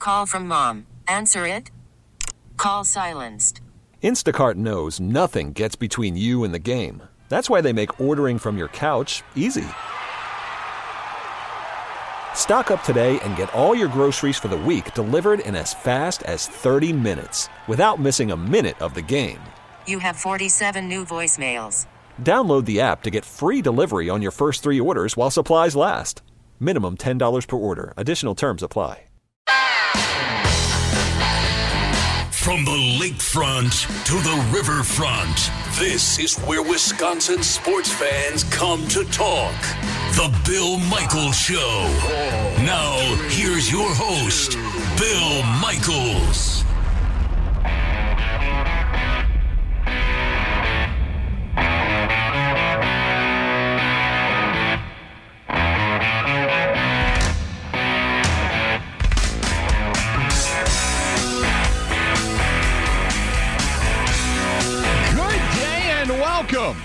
call from mom. Answer it. Call silenced. Instacart knows nothing gets between you and the game. That's why they make ordering from your couch easy. Stock up today and get all your groceries for the week delivered in as fast as 30 minutes without missing a minute of the game. You have 47 new voicemails. Download the app to get free delivery on your first 3 orders while supplies last. Minimum $10 per order. Additional terms apply. From the lakefront to the riverfront, this is where Wisconsin sports fans come to talk. The Bill Michaels Show. Now, here's your host, Bill Michaels. Welcome.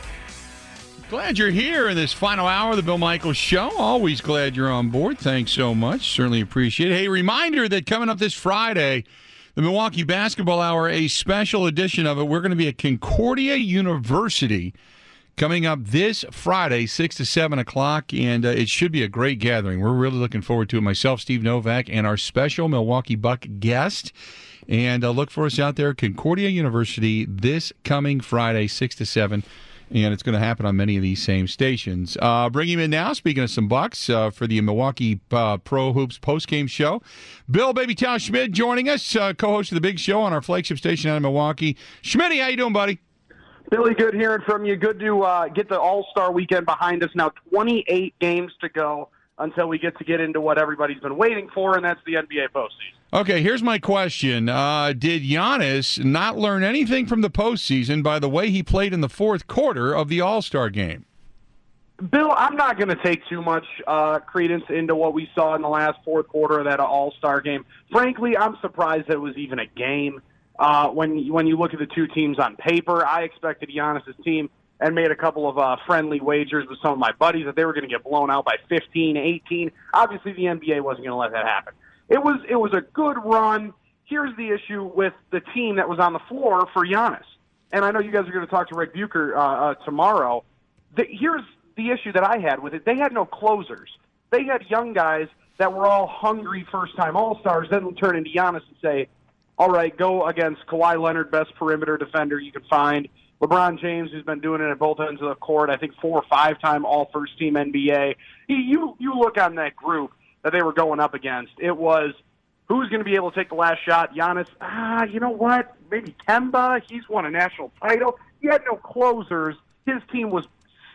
Glad you're here in this final hour of the Bill Michaels Show. Always glad you're on board. Thanks so much. Certainly appreciate it. Hey, reminder that coming up this Friday, the Milwaukee Basketball Hour, a special edition of it. We're going to be at Concordia University coming up this Friday, 6 to 7 o'clock, and it should be a great gathering. We're really looking forward to it. Myself, Steve Novak, and our special Milwaukee Buck guest. And look for us out there at Concordia University this coming Friday, 6 to 7. And it's going to happen on many of these same stations. Bring him in now, speaking of some Bucks, for the Milwaukee Pro Hoops postgame show. Bill Baby Towel Schmidt joining us, co-host of the big show on our flagship station out of Milwaukee. Schmitty, how you doing, buddy? Billy, good hearing from you. Good to get the All-Star weekend behind us. Now 28 games to go until we get into what everybody's been waiting for, and that's the NBA postseason. Okay, here's my question. Did Giannis not learn anything from the postseason by the way he played in the fourth quarter of the All-Star game? Bill, I'm not going to take too much credence into what we saw in the last fourth quarter of that All-Star game. Frankly, I'm surprised that it was even a game. When you look at the two teams on paper, I expected Giannis' team and made a couple of friendly wagers with some of my buddies that they were going to get blown out by 15, 18. Obviously, the NBA wasn't going to let that happen. It was a good run. Here's the issue with the team that was on the floor for Giannis. And I know you guys are going to talk to Rick Bucher tomorrow. Here's the issue that I had with it. They had no closers. They had young guys that were all hungry first-time All-Stars, then turn into Giannis and say, all right, go against Kawhi Leonard, best perimeter defender you can find. LeBron James, who's been doing it at both ends of the court, I think 4- or 5-time All-First-Team NBA. You look on that group that they were going up against. It was, who's going to be able to take the last shot? Giannis, you know what? Maybe Kemba. He's won a national title. He had no closers. His team was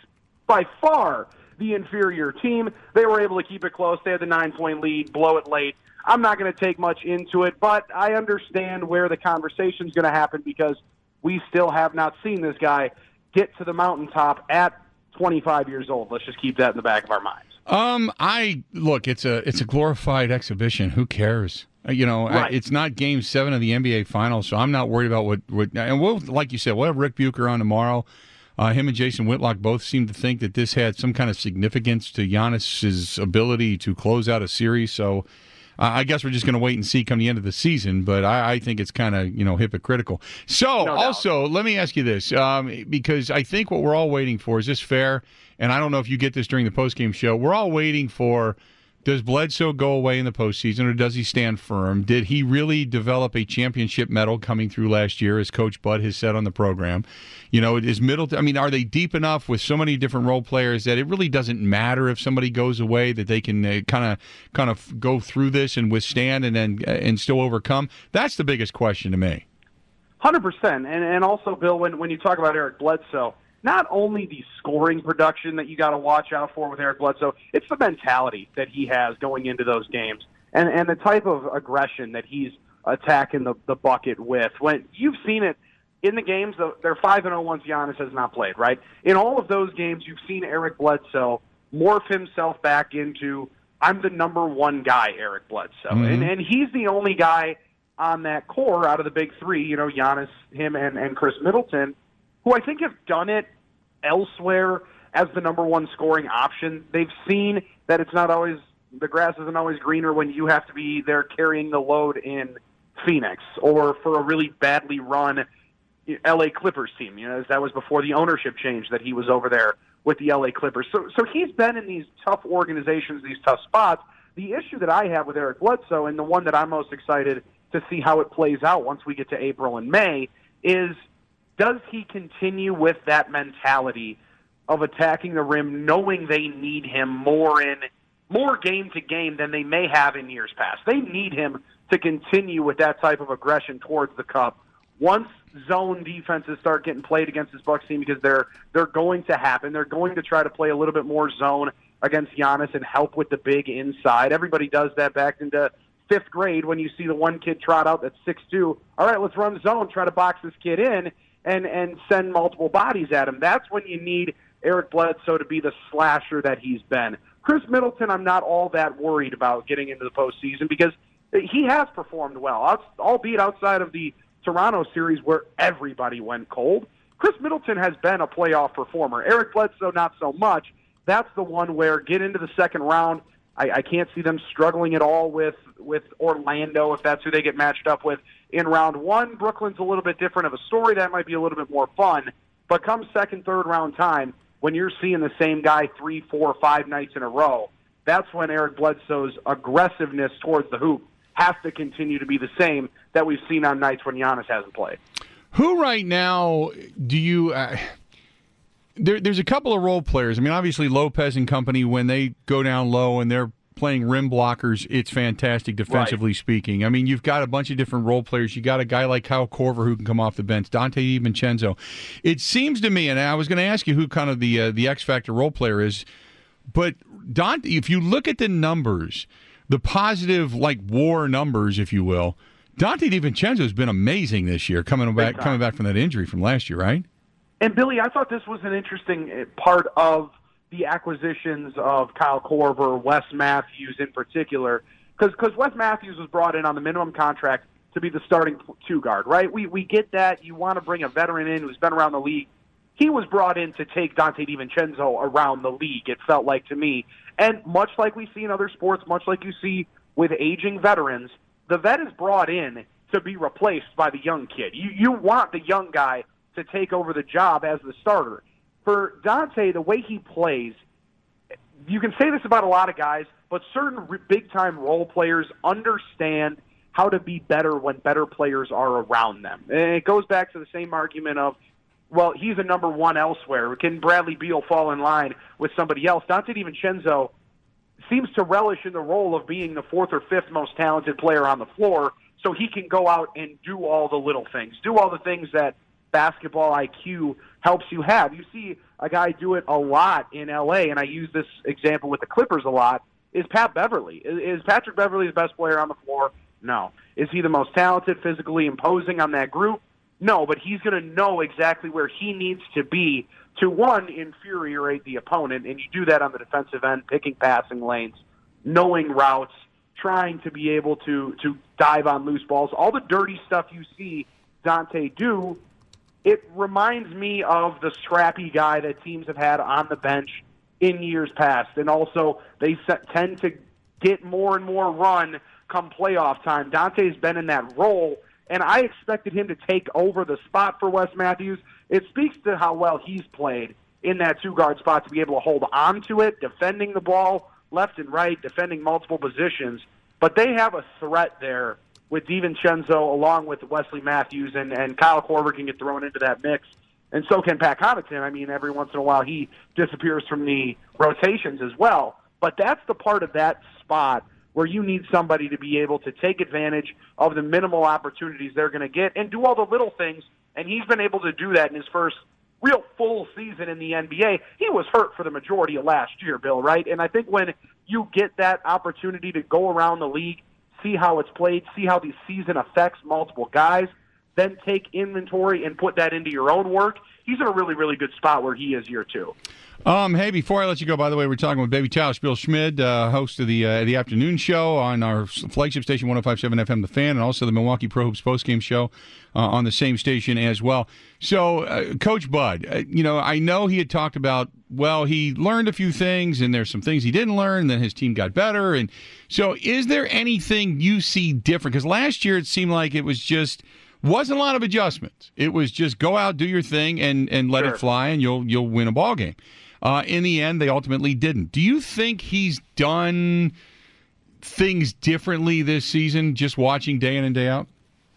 by far the inferior team. They were able to keep it close. They had the 9-point lead, blow it late. I'm not going to take much into it, but I understand where the conversation's going to happen because we still have not seen this guy get to the mountaintop at 25 years old. Let's just keep that in the back of our minds. It's a glorified exhibition. Who cares? Right. It's not Game 7 of the NBA Finals, so I'm not worried about what. And we'll, like you said, we'll have Rick Bucher on tomorrow. Him and Jason Whitlock both seem to think that this had some kind of significance to Giannis's ability to close out a series. So I guess we're just going to wait and see come the end of the season. But I think it's kind of hypocritical. So let me ask you this, because I think what we're all waiting for, is this fair? And I don't know if you get this during the postgame show. We're all waiting for, does Bledsoe go away in the postseason, or does he stand firm? Did he really develop a championship medal coming through last year, as Coach Bud has said on the program? Is Middleton? I mean, are they deep enough with so many different role players that it really doesn't matter if somebody goes away, that they can kind of go through this and withstand and still overcome? That's the biggest question to me. 100%. And also, Bill, when you talk about Eric Bledsoe, not only the scoring production that you got to watch out for with Eric Bledsoe, it's the mentality that he has going into those games and the type of aggression that he's attacking the bucket with. When you've seen it in the games, they're 5-0 once Giannis has not played, right? In all of those games, you've seen Eric Bledsoe morph himself back into, I'm the number one guy, Eric Bledsoe. Mm-hmm. And he's the only guy on that core out of the big three, Giannis, him, and Chris Middleton, who I think have done it elsewhere as the number one scoring option. They've seen that it's not always the grass isn't always greener when you have to be there carrying the load in Phoenix or for a really badly run L.A. Clippers team. You know, that was before the ownership change that he was over there with the L.A. Clippers. So he's been in these tough organizations, these tough spots. The issue that I have with Eric Bledsoe, and the one that I'm most excited to see how it plays out once we get to April and May, is does he continue with that mentality of attacking the rim, knowing they need him more game to game than they may have in years past? They need him to continue with that type of aggression towards the cup. Once zone defenses start getting played against this Bucks team, because they're going to happen, they're going to try to play a little bit more zone against Giannis and help with the big inside. Everybody does that back into fifth grade when you see the one kid trot out that's 6'2". All right, let's run zone, try to box this kid in and send multiple bodies at him. That's when you need Eric Bledsoe to be the slasher that he's been. Chris Middleton, I'm not all that worried about getting into the postseason because he has performed well, albeit outside of the Toronto series where everybody went cold. Chris Middleton has been a playoff performer. Eric Bledsoe, not so much. That's the one where get into the second round. I can't see them struggling at all with Orlando if that's who they get matched up with in round one. Brooklyn's a little bit different of a story. That might be a little bit more fun. But come second, third round time, when you're seeing the same guy 3, 4, 5 nights in a row, that's when Eric Bledsoe's aggressiveness towards the hoop has to continue to be the same that we've seen on nights when Giannis hasn't played. Who right now do you there's a couple of role players. I mean, obviously Lopez and company, when they go down low and they're playing rim blockers, it's fantastic defensively speaking. I mean, you've got a bunch of different role players. You got a guy like Kyle Korver who can come off the bench, Dante DiVincenzo. It seems to me, and I was going to ask you who kind of the X factor role player is, but Dante, if you look at the numbers, the positive like WAR numbers, if you will, Dante DiVincenzo has been amazing this year, coming back from that injury from last year, right? And, Billy, I thought this was an interesting part of the acquisitions of Kyle Korver, Wes Matthews in particular, because Wes Matthews was brought in on the minimum contract to be the starting two-guard, right? We get that. You want to bring a veteran in who's been around the league. He was brought in to take Dante DiVincenzo around the league, it felt like to me. And much like we see in other sports, much like you see with aging veterans, the vet is brought in to be replaced by the young kid. You want the young guy to take over the job as the starter. For Dante, the way he plays, you can say this about a lot of guys, but certain big-time role players understand how to be better when better players are around them. And it goes back to the same argument of, well, he's a number one elsewhere. Can Bradley Beal fall in line with somebody else? Dante DiVincenzo seems to relish in the role of being the fourth or fifth most talented player on the floor, so he can go out and do all the little things, do all the things that basketball IQ helps you have. You see a guy do it a lot in L.A., and I use this example with the Clippers a lot, is Pat Beverly. Is Patrick Beverly the best player on the floor? No. Is he the most talented, physically imposing on that group? No, but he's going to know exactly where he needs to be to, one, infuriate the opponent, and you do that on the defensive end, picking passing lanes, knowing routes, trying to be able to dive on loose balls. All the dirty stuff you see Dante do, it reminds me of the scrappy guy that teams have had on the bench in years past. And also, they tend to get more and more run come playoff time. Dante's been in that role, and I expected him to take over the spot for Wes Matthews. It speaks to how well he's played in that two-guard spot to be able to hold on to it, defending the ball left and right, defending multiple positions. But they have a threat there with DiVincenzo along with Wesley Matthews, and Kyle Korver can get thrown into that mix. And so can Pat Connaughton. I mean, every once in a while he disappears from the rotations as well. But that's the part of that spot where you need somebody to be able to take advantage of the minimal opportunities they're going to get and do all the little things. And he's been able to do that in his first real full season in the NBA. He was hurt for the majority of last year, Bill, right? And I think when you get that opportunity to go around the league, see how it's played, see how the season affects multiple guys, then take inventory and put that into your own work, he's in a really, really good spot where he is year two. Hey, before I let you go, by the way, we're talking with Baby Tausch, Bill Schmid, host of the afternoon show on our flagship station, 105.7 FM, The Fan, and also the Milwaukee Pro Hoops postgame show on the same station as well. So, Coach Bud, I know he had talked about, well, he learned a few things, and there's some things he didn't learn, and then his team got better. And so is there anything you see different? Because last year it seemed like it was just wasn't a lot of adjustments. It was just go out, do your thing, and let it fly, and you'll win a ball game. In the end, they ultimately didn't. Do you think he's done things differently this season, just watching day in and day out?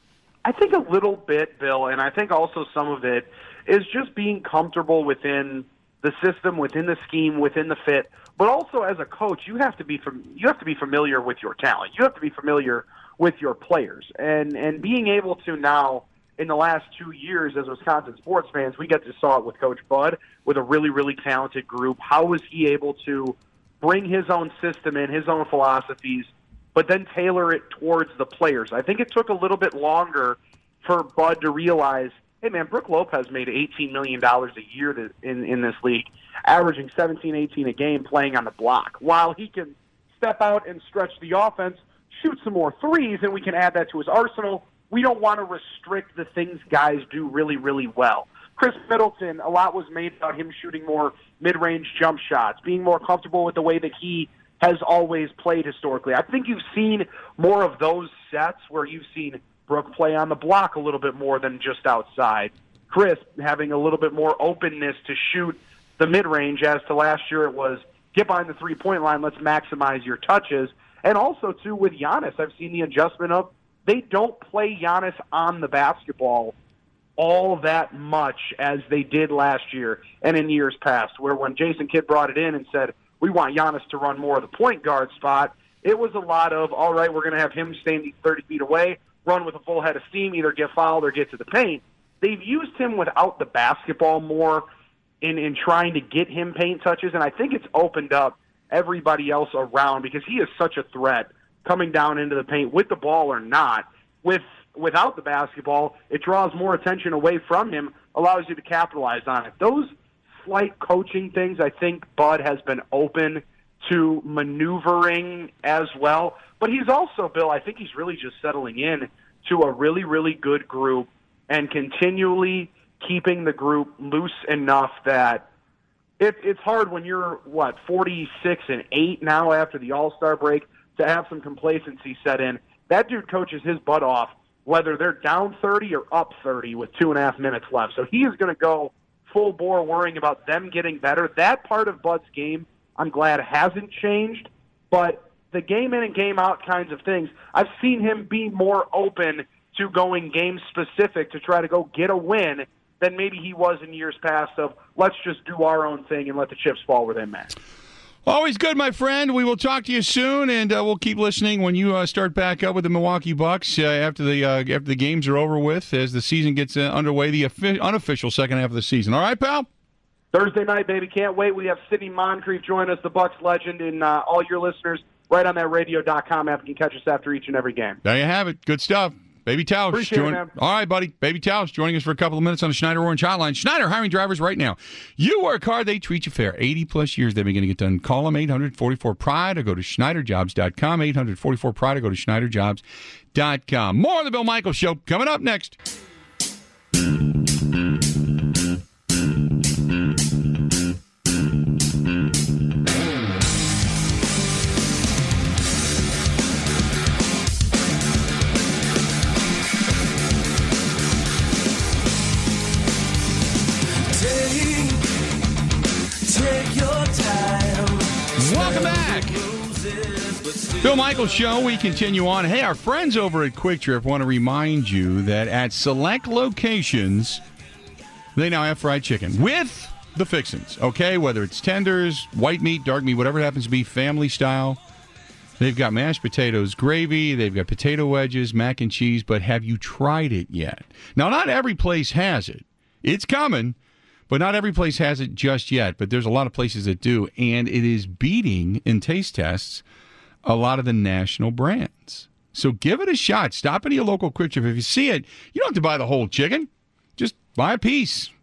I think a little bit, Bill, and I think also some of it is just being comfortable within the system, within the scheme, within the fit. But also, as a coach, you have to be familiar with your talent. You have to be familiar with your players, and being able to now, in the last 2 years as Wisconsin sports fans, we get to saw it with Coach Bud with a really, really talented group. How was he able to bring his own system in, his own philosophies, but then tailor it towards the players? I think it took a little bit longer for Bud to realize, hey, man, Brook Lopez made $18 million a year in this league, averaging 17, 18 a game playing on the block. While he can step out and stretch the offense, shoot some more threes, and we can add that to his arsenal, we don't want to restrict the things guys do really, really well. Chris Middleton, a lot was made about him shooting more mid-range jump shots, being more comfortable with the way that he has always played historically. I think you've seen more of those sets where you've seen Brook play on the block a little bit more than just outside. Chris having a little bit more openness to shoot the mid-range, as to last year it was get behind the three-point line, let's maximize your touches. And also, too, with Giannis, I've seen the adjustment of they don't play Giannis on the basketball all that much as they did last year and in years past, where when Jason Kidd brought it in and said, we want Giannis to run more of the point guard spot, it was a lot of, all right, we're going to have him stand 30 feet away, run with a full head of steam, either get fouled or get to the paint. They've used him without the basketball more in trying to get him paint touches, and I think it's opened up everybody else around because he is such a threat coming down into the paint with the ball or not. Without the basketball, it draws more attention away from him, allows you to capitalize on it. Those slight coaching things, I think Bud has been open to maneuvering as well. But he's also, Bill, I think he's really just settling in to a really, really good group and continually keeping the group loose enough that it's hard when you're, 46-8 now after the All-Star break to have some complacency set in. That dude coaches his butt off whether they're down 30 or up 30 with 2.5 minutes left. So he is going to go full bore worrying about them getting better. That part of Bud's game, I'm glad, hasn't changed. But the game in and game out kinds of things, I've seen him be more open to going game-specific to try to go get a win than maybe he was in years past of let's just do our own thing and let the chips fall where they may. Always good, my friend. We will talk to you soon, and we'll keep listening when you start back up with the Milwaukee Bucks after the games are over with, as the season gets underway, the unofficial second half of the season. All right, pal? Thursday night, baby. Can't wait. We have Sidney Moncrief join us, the Bucks legend, and all your listeners right on that radio.com app. You can catch us after each and every game. There you have it. Good stuff. Baby Tausch. Appreciate it, man. All right, buddy. Baby Tausch joining us for a couple of minutes on the Schneider Orange Hotline. Schneider hiring drivers right now. You work hard, they treat you fair. 80-plus years they've been getting it done. Call them 844-PRIDE or go to SchneiderJobs.com. 844-PRIDE or go to SchneiderJobs.com. More of the Bill Michaels Show coming up next. Welcome back. Bill Michaels Show. We continue on. Hey, our friends over at Quick Trip want to remind you that at select locations, they now have fried chicken with the fixins, okay? Whether it's tenders, white meat, dark meat, whatever it happens to be, family style. They've got mashed potatoes, gravy, they've got potato wedges, mac and cheese, but have you tried it yet? Now, not every place has it. It's coming. But not every place has it just yet, but there's a lot of places that do, and it is beating, in taste tests, a lot of the national brands. So give it a shot. Stop at your local Quick Trip. If you see it, you don't have to buy the whole chicken. Just buy a piece.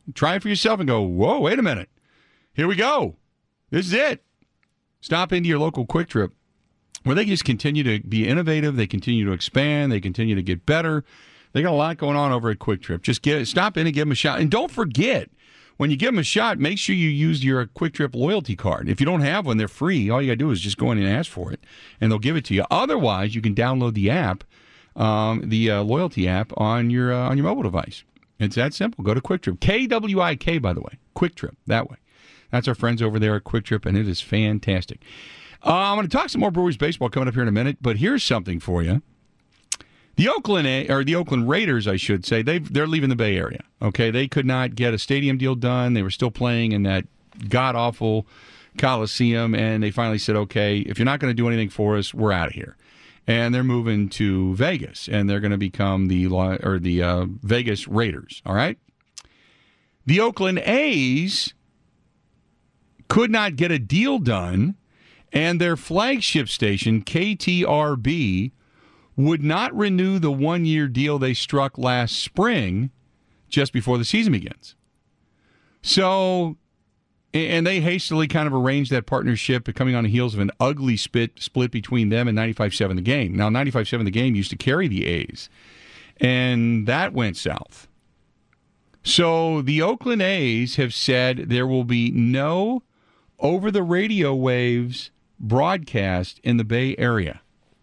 Try it for yourself and go, whoa, wait a minute. Here we go. This is it. Stop into your local Quick Trip where they just continue to be innovative. They continue to expand. They continue to get better. They got a lot going on over at Quick Trip. Just stop in and give them a shot. And don't forget, when you give them a shot, make sure you use your Quick Trip loyalty card. If you don't have one, they're free. All you got to do is just go in and ask for it, and they'll give it to you. Otherwise, you can download the app, the loyalty app, on your mobile device. It's that simple. Go to Quick Trip. KWIK, by the way. Quick Trip, that way. That's our friends over there at Quick Trip, and it is fantastic. I'm going to talk some more Brewers baseball coming up here in a minute, but here's something for you. The Oakland Raiders, I should say, they're leaving the Bay Area. Okay, they could not get a stadium deal done. They were still playing in that god-awful Coliseum, and they finally said, okay, if you're not going to do anything for us, we're out of here. And they're moving to Vegas, and they're going to become the Vegas Raiders, all right? The Oakland A's could not get a deal done, and their flagship station, KTRB, would not renew the one-year deal they struck last spring just before the season begins. So, and they hastily kind of arranged that partnership coming on the heels of an ugly split between them and 95.7 The Game. Now, 95.7 The Game used to carry the A's, and that went south. So the Oakland A's have said there will be no over-the-radio waves broadcast in the Bay Area.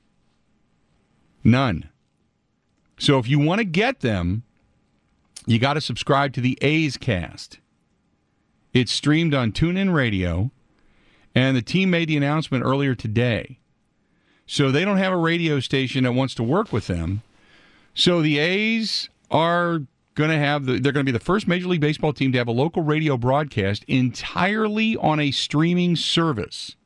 None. So if you want to get them, you got to subscribe to the A's Cast. It's streamed on TuneIn Radio, and the team made the announcement earlier today. So they don't have a radio station that wants to work with them. So the A's are going to have they're going to be the first Major League Baseball team to have a local radio broadcast entirely on a streaming service.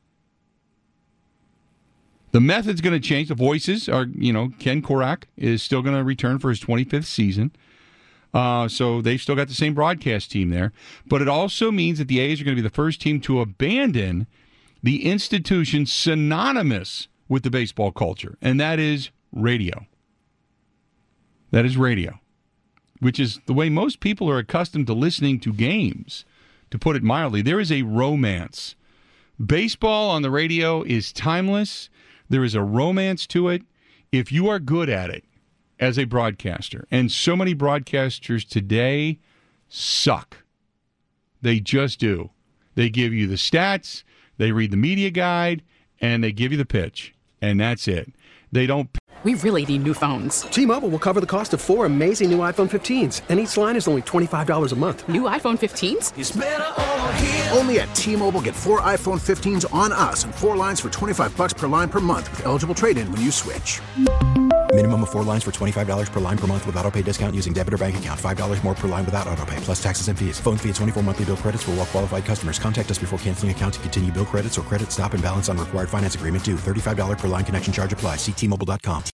The method's going to change. The voices are, Ken Korak is still going to return for his 25th season. So they've still got the same broadcast team there. But it also means that the A's are going to be the first team to abandon the institution synonymous with the baseball culture, and that is radio. That is radio, which is the way most people are accustomed to listening to games, to put it mildly. There is a romance. Baseball on the radio is timeless. There is a romance to it if you are good at it as a broadcaster. And so many broadcasters today suck. They just do. They give you the stats, they read the media guide, and they give you the pitch. And that's it. They don't. We really need new phones. T-Mobile will cover the cost of 4 amazing new iPhone 15s, and each line is only $25 a month. New iPhone 15s? It's better over here. Only at T-Mobile, get 4 iPhone 15s on us and 4 lines for $25 per line per month with eligible trade-in when you switch. Minimum of 4 lines for $25 per line per month with autopay discount using debit or bank account. $5 more per line without autopay, plus taxes and fees. Phone fee at 24 monthly bill credits for well-qualified customers. Contact us before canceling account to continue bill credits or credit stop and balance on required finance agreement due. $35 per line connection charge applies. See T-Mobile.com.